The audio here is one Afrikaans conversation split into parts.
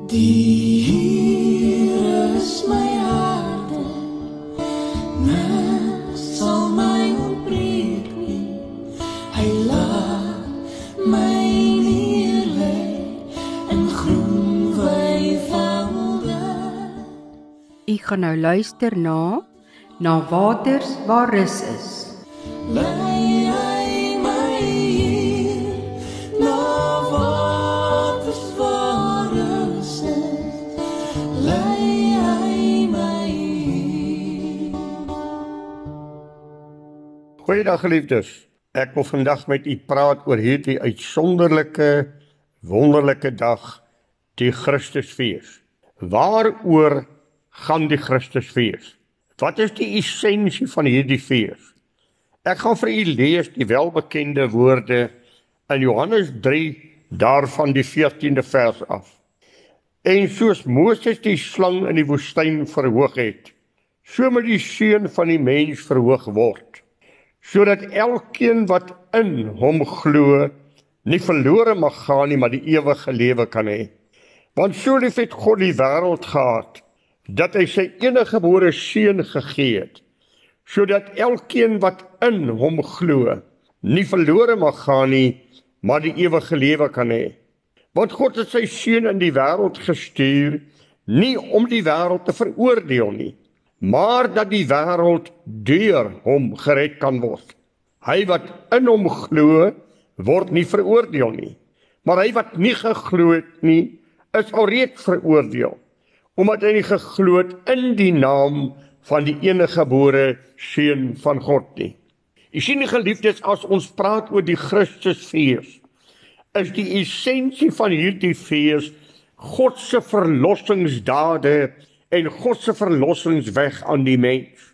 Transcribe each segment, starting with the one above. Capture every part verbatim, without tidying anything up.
Die Heer is my harde, niks sal my ontbreek nie. Hy laat my neerlê in groen weivelde. U gaan nou luister na Na waters waar rus is. Lei hy my hier, na waters waar rus is. Lei hy my hier. Goeiedag geliefdes, ek wil vandag met u praat oor hierdie uitsonderlike, wonderlike dag, die Christusfees. Waaroor gaan die Christusfees? Wat is die essensie van hierdie fees? Ek gaan vir u lees die welbekende woorde in Johannes drie, daarvan die veertiende vers af. En soos Moses die slang in die woestyn verhoog het, so moet die Seun van die mens verhoog word, sodat elkeen wat in hom glo, nie verlore mag gaan nie, maar die ewige lewe kan hê. Want so lief het God die wêreld gehad, dat hy sy eniggebore Seun gegee het, sodat elkeen wat in hom glo, nie verlore mag gaan nie, maar die ewige lewe kan hê. Want God het sy Seun in die wêreld gestuur, nie om die wêreld te veroordeel nie, maar dat die wêreld deur hom gered kan word. Hy wat in hom glo, word nie veroordeel nie, maar hy wat nie geglo het nie, is alreeds veroordeel, omdat hy nie geglo het in die naam van die eniggebore Seun van God nie. U sien, geliefdes, as ons praat oor die Christusfees, is die essensie van hierdie fees God se verlossingsdade en God se verlossingsweg aan die mens.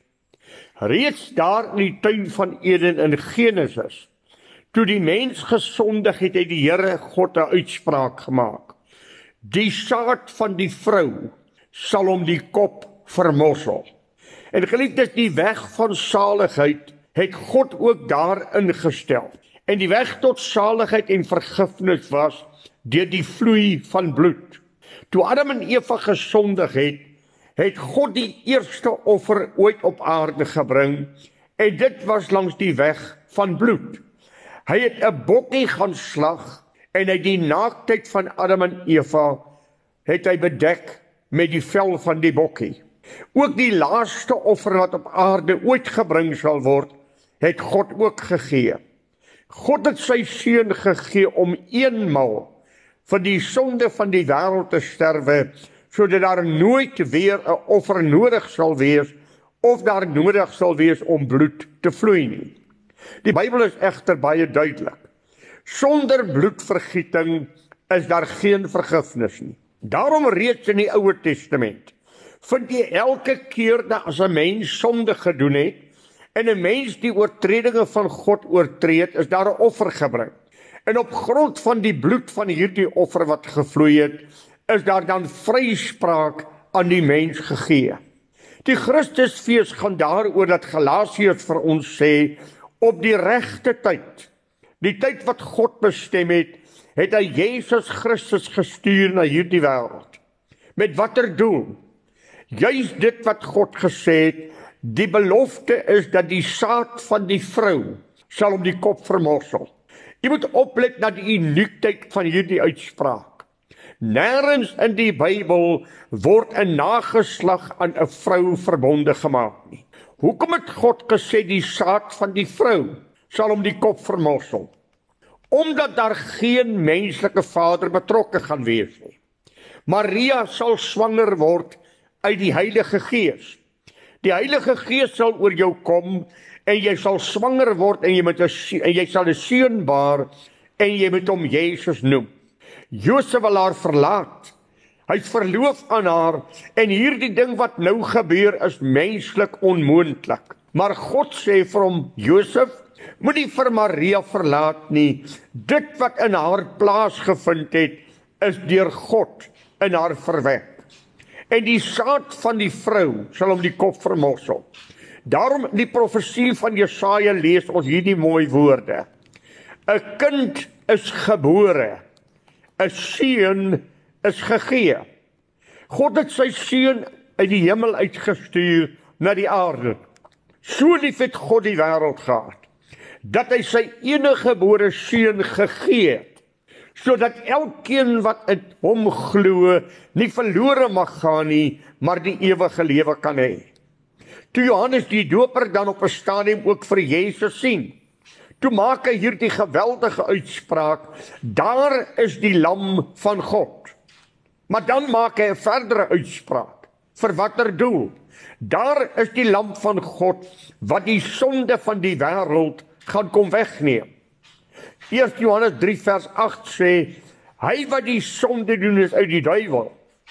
Reeds daar in die tuin van Eden in Genesis, toe die mens gesondig het, het die Here God 'n uitspraak gemaak. Die saad van die vrou sal hom die kop vermorsel. En geliefdes, die weg van saligheid het God ook daarin gestel. En die weg tot saligheid en vergifnis was deur die vloei van bloed. Toe Adam en Eva gesondig het, het God die eerste offer ooit op aarde gebring, en dit was langs die weg van bloed. Hy het 'n bokkie gaan slag, en hy die naaktheid van Adam en Eva het hy bedek met die vel van die bokkie. Ook die laaste offer wat op aarde ooit gebring sal word, het God ook gegee. God het sy Seun gegee om eenmaal vir die sonde van die wêreld te sterwe, sodat daar nooit weer 'n offer nodig sal wees, of daar nodig sal wees om bloed te vloei nie. Die Bybel is egter baie duidelik. Sonder bloedvergieting is daar geen vergifnis nie. Daarom reeds in die Ou Testament vind jy elke keer dat as 'n mens sonde gedoen het en 'n mens die oortredinge van God oortree het, is daar 'n offer gebring. En op grond van die bloed van hierdie offer wat gevloei het, is daar dan vryspraak aan die mens gegee. Die Christusfees gaan daaroor dat Galasiërs vir ons sê, op die regte tyd, die tyd wat God bestem het, het hy Jesus Christus gestuur na hierdie wêreld. Met watter doel? Juist dit wat God gesê het, die belofte is dat die saad van die vrou sal hom die kop vermorsel. Jy moet oplet na die uniekheid van hierdie uitspraak. Nêrens in die Bybel word 'n nageslag aan 'n vrou verbonde gemaak nie. Hoekom het God gesê die saad van die vrou sal hom die kop vermorsel? Omdat daar geen menslike vader betrokke gaan wees nie. Maria sal swanger word uit die Heilige Gees. Die Heilige Gees sal oor jou kom, en jy sal swanger word, en jy, moet 'n, en jy sal 'n seun baar, en jy moet hom Jesus noem. Josef wil haar verlaat. Hy's verloof aan haar, en hierdie ding wat nou gebeur is menslik onmoontlik. Maar God sê vir hom, Josef, moenie vir Maria verlaat nie. Dit wat in haar plaasgevind het, is deur God in haar verwek. En die saad van die vrou sal hom die kop vermorsel. Daarom in die profesie van Jesaja lees ons hierdie mooi woorde. 'n Kind is gebore, 'n seun is gegee. God het sy seun uit die hemel uitgestuur na die aarde. So lief het God die wêreld gehad, dat hy sy eniggebore seun gegee het, sodat elkeen wat in hom glo, nie verlore mag gaan nie, maar die ewige lewe kan hê. Toe Johannes die Doper dan op 'n stadium ook vir Jesus sien, toe maak hy hierdie geweldige uitspraak, daar is die lam van God. Maar dan maak hy 'n verdere uitspraak, vir watter doel? Daar is die lam van God, wat die sonde van die wêreld gaan kom wegneem. Eerste Johannes drie vers agt sê, hy wat die sonde doen is uit die duiwel.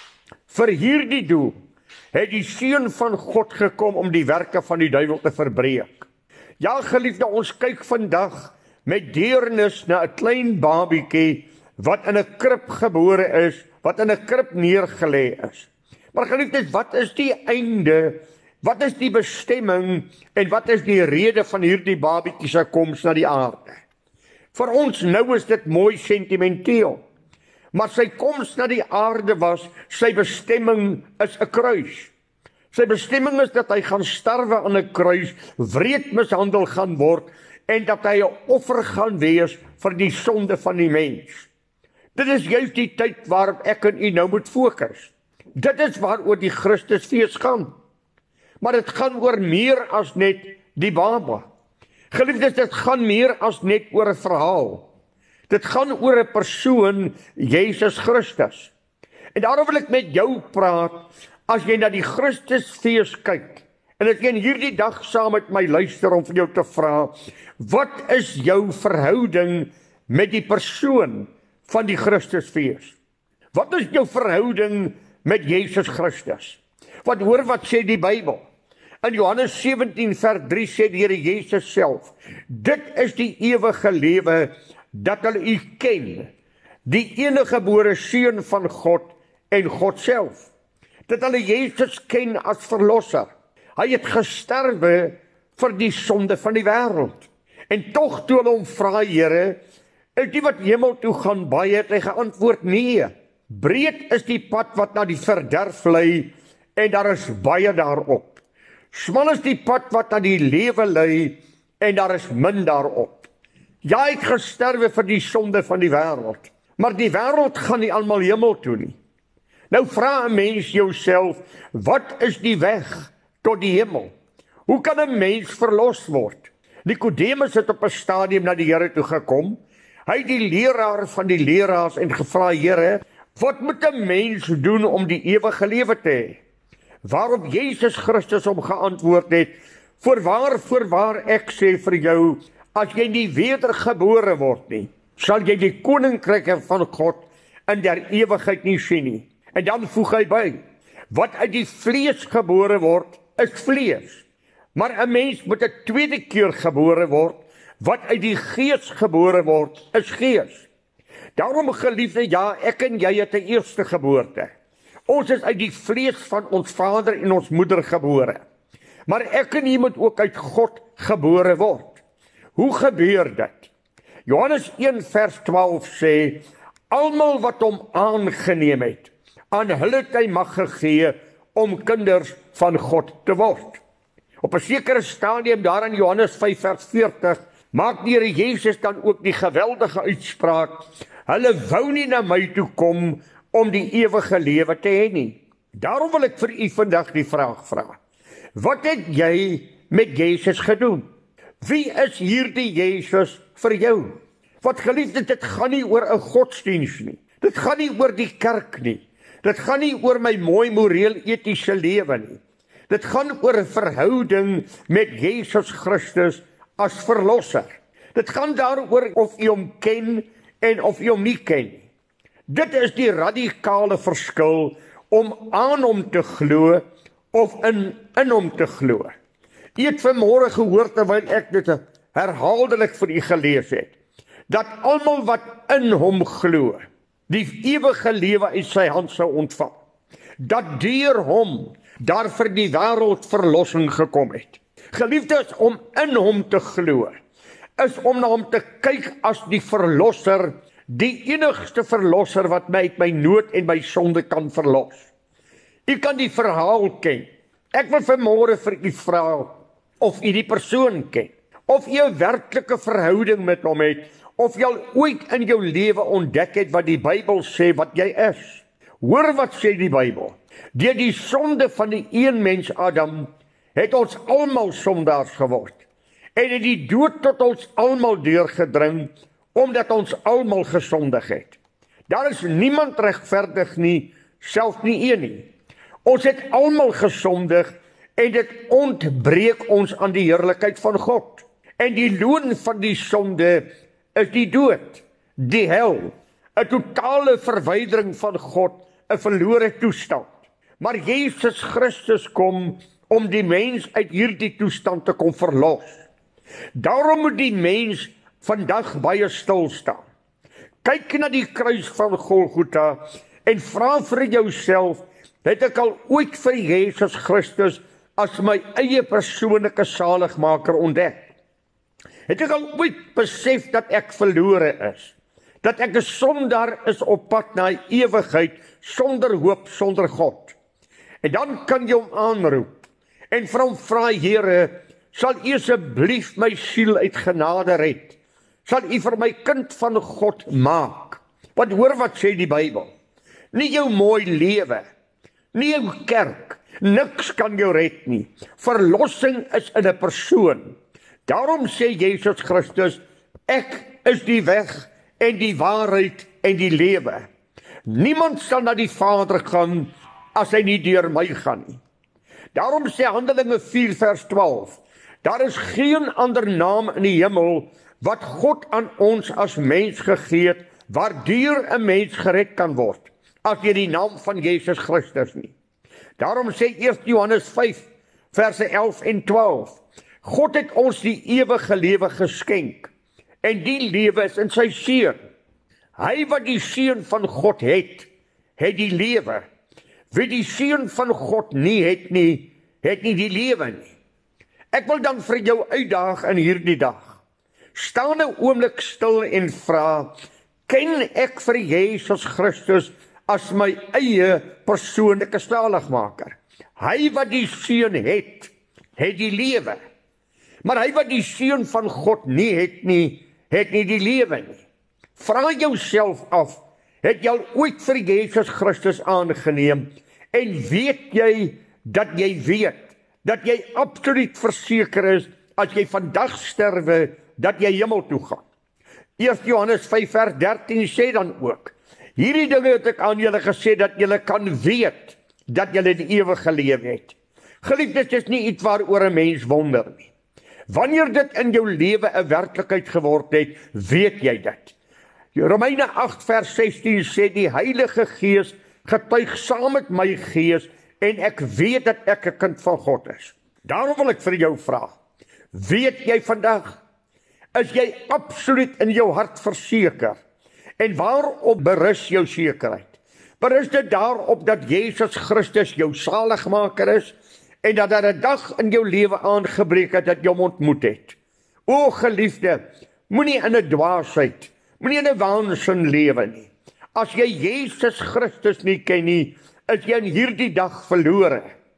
Vir hierdie doel het die seun van God gekom om die werke van die duiwel te verbreek. Ja, geliefde, ons kyk vandag met deernis na 'n klein babietjie wat in 'n krib gebore is, wat in 'n krib neergelê is. Maar geliefdes, wat is die einde, wat is die bestemming en wat is die rede van hierdie babietjie se koms na die aarde? Vir ons nou is dit mooi sentimenteel, maar sy koms na die aarde was, sy bestemming is 'n kruis. Sy bestemming is dat hy gaan sterwe aan 'n kruis, wreed mishandel gaan word en dat hy 'n offer gaan wees vir die sonde van die mens. Dit is juist die tyd waarop ek en u nou moet fokus. Dit is waaroor die Christusfees gaan. Maar dit gaan oor meer as net die baba. Geliefdes, dit gaan meer as net oor 'n verhaal. Dit gaan oor 'n persoon, Jesus Christus. En daarom wil ek met jou praat, as jy na die Christusfees kyk, en as jy in hierdie dag saam met my luister om vir jou te vra, wat is jou verhouding met die persoon van die Christusfees? Wat is jou verhouding met Jesus Christus? Want hoor wat sê die Bybel. In Johannes sewentien vers drie sê die Here Jesus self, dit is die ewige lewe, dat hulle u ken, die eniggebore seun van God en God self. Dat hulle Jesus ken as verlosser. Hy het gesterwe vir die sonde van die wêreld. En tog toe hulle hom vra, Here, is die wat hemel toe gaan baie, het hy geantwoord, nee. Breed is die pad wat na die verderf lei, en daar is baie daarop. Smal is die pad wat na die lewe lei, en daar is min daarop. Ja, hy het gesterwe vir die sonde van die wêreld, maar die wêreld gaan nie almal hemel toe nie. Nou vra 'n mens jouself, wat is die weg tot die hemel? Hoe kan 'n mens verlos word? Nikodemus het op 'n stadium na die Here toe gekom. Hy het die leraar van die leraars en gevra, Here, wat moet 'n mens doen om die ewige lewe te hê? Waarop Jesus Christus hom geantwoord het, voorwaar, voorwaar, ek sê vir jou, as jy nie wedergebore word nie, sal jy die koninkryk van God in der ewigheid nie sien nie. En dan voeg hy by, wat uit die vlees gebore word, is vlees. Maar 'n mens moet 'n tweede keer gebore word, wat uit die gees gebore word, is gees. Daarom, geliefde, ja, ek en jy het 'n eerste geboorte. Ons is uit die vlees van ons vader en ons moeder gebore. Maar ek en jy moet ook uit God gebore word. Hoe gebeur dit? Johannes een vers twaalf sê, almal wat hom aangeneem het, aan hulle het hy mag gegee om kinders van God te word. Op 'n sekere stadium daar in Johannes vyf vers veertig maak die Here Jesus dan ook die geweldige uitspraak, hulle wou nie na my toe kom om die ewige lewe te hê nie. Daarom wil ek vir u vandag die vraag vra, wat het jy met Jesus gedoen? Wie is hierdie Jesus vir jou? Wat geliefde, dit gaan nie oor 'n godsdiens nie. Dit gaan nie oor die kerk nie. Dit gaan nie oor my mooi moreel etiese lewe nie. Dit gaan oor 'n verhouding met Jesus Christus as verlosser. Dit gaan daaroor of u hom ken en of u hom nie ken nie. Dit is die radikale verskil om aan hom te glo of in in hom te glo. U het vanmôre gehoor terwyl ek dit herhaaldelik vir u gelees het, dat almal wat in hom glo, die ewige lewe uit sy hand sou ontvang. Dat deur hom daar vir die wêreld verlossing gekom het. Geliefdes, om in hom te glo, is om na hom te kyk as die verlosser, die enigste verlosser wat my uit my nood en my sonde kan verlos. U kan die verhaal ken. Ek wil vanmôre vir u vra of u die persoon ken, of jy 'n werklike verhouding met hom het, of jy al ooit in jou lewe ontdek het wat die Bybel sê wat jy is. Hoor wat sê die Bybel. Deur die sonde van die een mens Adam het ons almal sondaars geword. En het die dood tot ons almal deurgedring, omdat ons almal gesondig het. Daar is niemand regverdig nie, selfs nie een nie. Ons het almal gesondig en dit ontbreek ons aan die heerlikheid van God. En die loon van die sonde is die dood, die hel, 'n totale verwydering van God, 'n verlore toestand. Maar Jesus Christus kom om die mens uit hierdie toestand te kom verlos. Daarom moet die mens vandag baie stil staan. Kyk na die kruis van Golgotha en vra vir jouself, het ek al ooit vir Jesus Christus as my eie persoonlike saligmaker ontdek? Het ek al ooit besef dat ek verlore is? Dat ek 'n sondaar is op pad na 'n ewigheid sonder hoop, sonder God? En dan kan jy hom aanroep en vir hom vra, Here, sal U asseblief my siel uit genade red? Sal U vir my kind van God maak? Want hoor wat sê die Bybel. Nie jou mooi lewe, nie jou kerk, niks kan jou red nie. Verlossing is in 'n persoon. Daarom sê Jesus Christus, ek is die weg en die waarheid en die lewe. Niemand sal na die Vader gaan as hy nie deur my gaan nie. Daarom sê Handelinge vier vers twaalf, daar is geen ander naam in die hemel wat God aan ons as mens gegee het, waardeur 'n mens gered kan word, as deur die naam van Jesus Christus nie. Daarom sê eerste Johannes vyf verse elf en twaalf, God het ons die ewige lewe geskenk, en die lewe is in sy seun. Hy wat die seun van God het, het die lewe. Wie die seun van God nie het nie, het nie die lewe nie. Ek wil dan vir jou uitdaag in hierdie dag. Staan 'n oomblik stil en vra, ken ek vir Jesus Christus as my eie persoonlike saligmaker? Hy wat die seun het, het die lewe. Maar hy wat die seun van God nie het nie, het nie die lewe nie. Vra jouself af, het jy al ooit vir Jesus Christus aangeneem en weet jy dat jy weet, dat jy absoluut verseker is, as jy vandag sterwe, dat jy hemel toe gaan. eerste Johannes vyf vers dertien sê dan ook, hierdie dinge het ek aan julle gesê, dat julle kan weet, dat julle die ewige lewe het. Geliefdes, dit is nie iets waaroor 'n mens wonder nie. Wanneer dit in jou lewe 'n werklikheid geword het, weet jy dit. Romeine agt vers sestien sê, die Heilige Gees getuig saam met my gees, en ek weet dat ek 'n kind van God is. Daarom wil ek vir jou vra, weet jy vandag, is jy absoluut in jou hart verseker, en waarop berus jou sekerheid? Berus dit daarop dat Jesus Christus jou saligmaker is, en dat daar 'n dag in jou lewe aangebreek het dat jy hom ontmoet het? O geliefde, moenie in 'n dwaasheid, moenie in 'n waansin lewe nie. As jy Jesus Christus nie ken nie, is jy in hierdie dag verlore.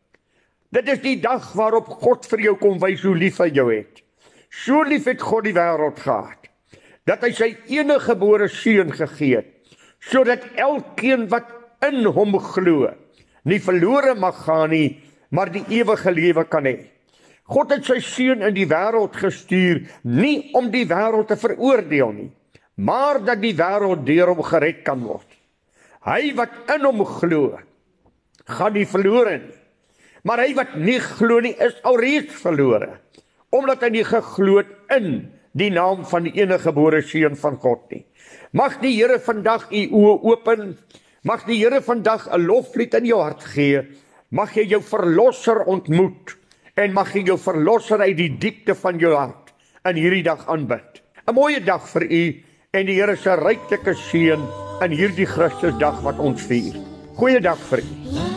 Dit is die dag waarop God vir jou kom wys hoe lief hy jou het. So lief het God die wêreld gehad, dat hy sy enige gebore seun gegee het, sodat elkeen wat in hom glo, nie verlore mag gaan nie, maar die ewige lewe kan hê. God het sy seun in die wêreld gestuur, nie om die wêreld te veroordeel nie, maar dat die wêreld deur hom gered kan word. Hy wat in hom glo, gaan nie verlore nie, maar hy wat nie glo nie, is alreeds verlore, omdat hy nie geglo het in die naam van die enige gebore seun van God nie. Mag die Here vandag u oë open, mag die Here vandag 'n loflied in jou hart gee, mag jy jou verlosser ontmoet, en mag jy jou verlosser uit die diepte van jou hart in hierdie dag aanbid. 'n Mooie dag vir u, en die Here se ryklike seën in hierdie Christusdag wat ons vier. Goeiedag vir u.